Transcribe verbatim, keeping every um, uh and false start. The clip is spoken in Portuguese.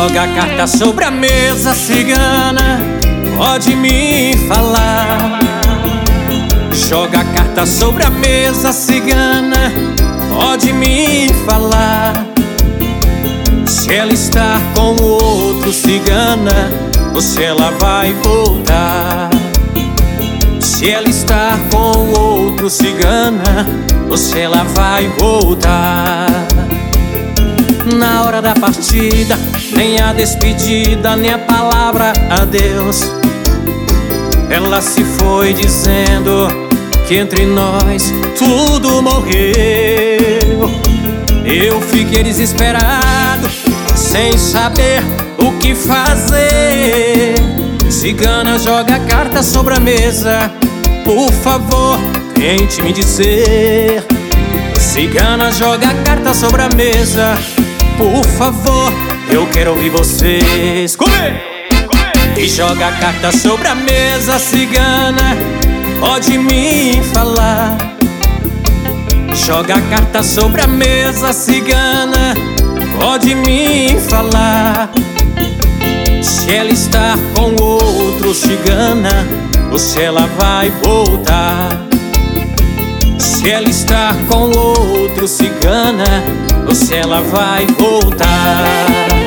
Joga a carta sobre a mesa, cigana, pode me falar. Joga a carta sobre a mesa, cigana, pode me falar. Se ela está com o outro, cigana, ou se ela vai voltar. Se ela está com o outro, cigana, ou se ela vai voltar. Na hora da partida, nem a despedida, nem a palavra adeus. Ela se foi dizendo que entre nós tudo morreu. Eu fiquei desesperado, sem saber o que fazer. Cigana, joga a carta sobre a mesa, por favor, tente me dizer. Cigana, joga a carta sobre a mesa, por favor, eu quero ouvir vocês. Comer! E joga a carta sobre a mesa, cigana, pode me falar. Joga a carta sobre a mesa, cigana, pode me falar. Se ela está com outro, cigana, ou se ela vai voltar. Se ela está com outro, cigana, ou se ela vai voltar.